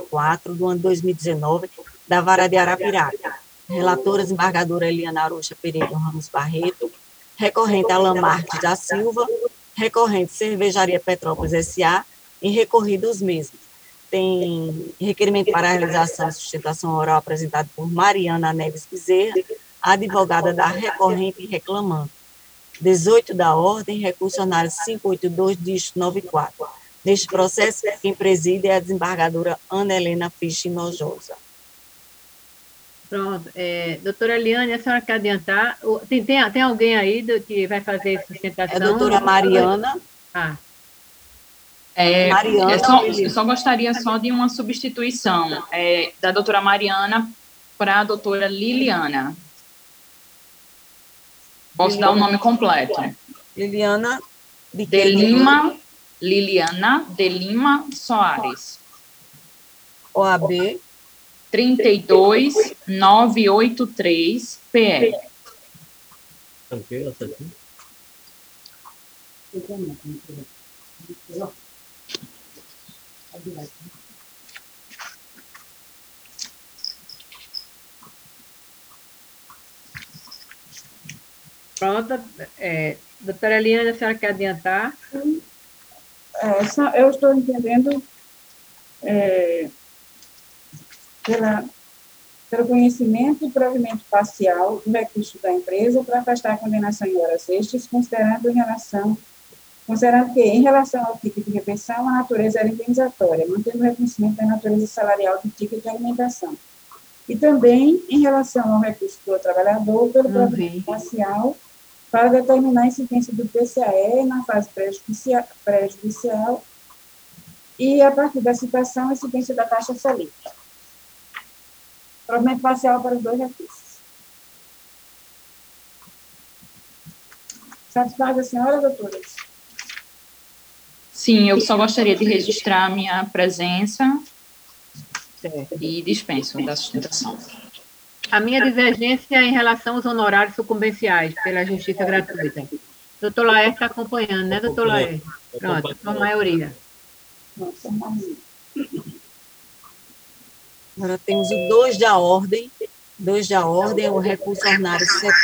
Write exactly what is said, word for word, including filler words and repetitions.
quatro do ano dois mil e dezenove, da Vara de Arapiraca. Relatora, desembargadora Eliana Arocha Pereira Ramos Barreto. Recorrente Alan Marques da Silva. Recorrente Cervejaria Petrópolis S A e recorrido os mesmos. Tem requerimento para a realização e sustentação oral apresentado por Mariana Neves Bezerra, advogada da recorrente e reclamante. dezoito da ordem, recurso anário quinhentos e oitenta e dois, dígito noventa e quatro. Neste processo, quem preside é a desembargadora Ana Helena Fisch Nojosa. Pronto. É, doutora Eliane, a senhora quer adiantar? Tem, tem, tem alguém aí do, que vai fazer sustentação? É a doutora Mariana. Ah. É, Mariana, é só, eu só gostaria só de uma substituição é, da doutora Mariana para a doutora Liliana. Posso Liliana. Dar o nome completo? Liliana de, de Lima, Liliana de Lima Soares. O A B trinta e dois, novecentos e oitenta e três, P R. Pronto. É, doutora Eliana, a senhora quer adiantar? É, eu estou entendendo é, pela, pelo conhecimento e provimento parcial do recurso da empresa para afastar a condenação em horas extras, considerando, em relação, considerando que, em relação ao ticket de refeição, a natureza era indenizatória, mantendo o reconhecimento da natureza salarial do ticket de alimentação. E também, em relação ao recurso do trabalhador, pelo provimento parcial, para determinar a incidência do P C A E na fase prejudicial, prejudicial e, a partir da citação, a incidência da taxa Selic. Provimento parcial para os dois recursos. Satisfaz a senhora, doutora? Sim, eu só gostaria de registrar a minha presença e dispenso da sustentação. A minha divergência é em relação aos honorários sucumbenciais pela justiça gratuita. Doutor Laerte está acompanhando, né, doutor Laerte? Pronto, com a maioria. Agora temos o dois da ordem. dois da ordem, o recurso ordinário